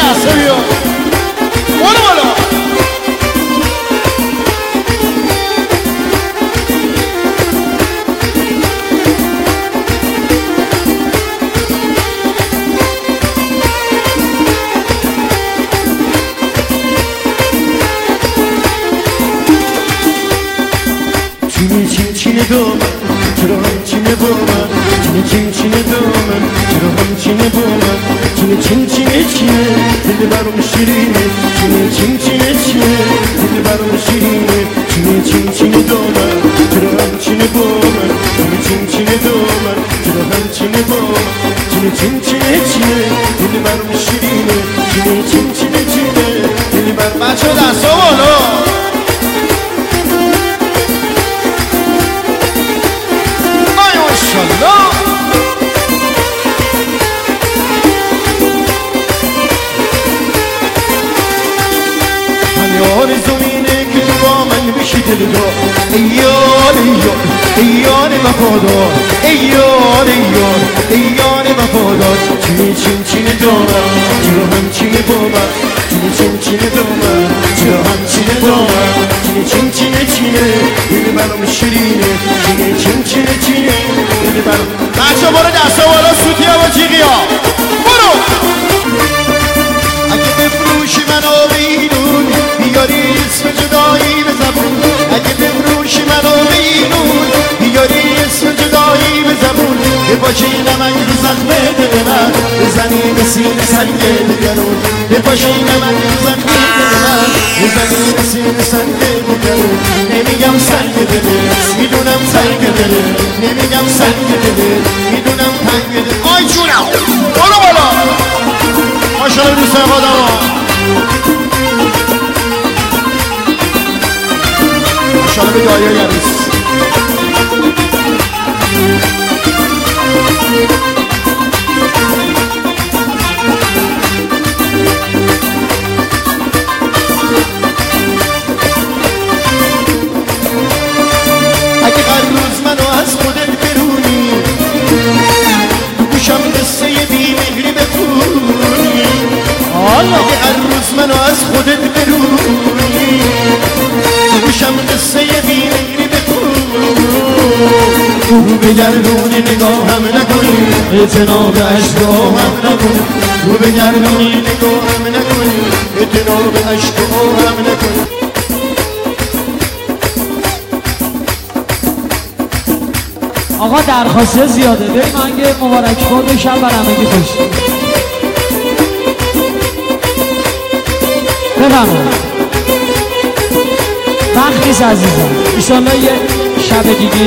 دسته بیا برو بالا چینه دومن چرا همچینه با من چینه دومن چرا همچینه با من چینه دل برام شیرینه چینه دل برام شیرینه چینه دومن چرا همچینه با من چینه دومن چرا همچینه با من چینه دل برام شیرینه چینه دل برام بچه دستا بالا ماشاءالله همه آرزوم اینه که تو با من بشی دلدار ایار وفادار ایار وفادار چینه دارم چرا همچینه با من چینه دارم چرا همچینه دارم چینه دل برام شیرینه چینه دل برام بچه برو دستا بالا سوتیه با جیغی ها برو اگه بفروشی منو بیرون بیاری اسم جدایی به زبون اگه بفروشی منو بیرون بیاری اسم جدایی به زبون یه پاشی نمک رو زخم دل من بزنی به سینه سنگ دگرون یه پاشی نمک رو زخم دل من بزنی به سینه سنگ دگرون نمیگم سنگ دله میدونم سنگ دله نمیگم سنگ دله میدونم تنگ دله آی جونم برو بالا ماشاءالله دوستان خودم ها ماشاءالله به دعایی عروس اگه هر روز منو از خودت برونی تو گوشم قصه بیمهری بخونی اگه هر روز منو از خودت برونی تو گوشم قصه بیمهری بخونی رو بگردونی نگاهم نکنی اعتناب عشقاهم نکنی رو بگردونی نگاهم نکنی اعتناب عشقاهم نکنی آقا درخواسته زیاده بریم آهنگ مبارکباد شب بر همگی خوش بفرمایید وقت نیست عزیزم ایشالله یه شب دیگه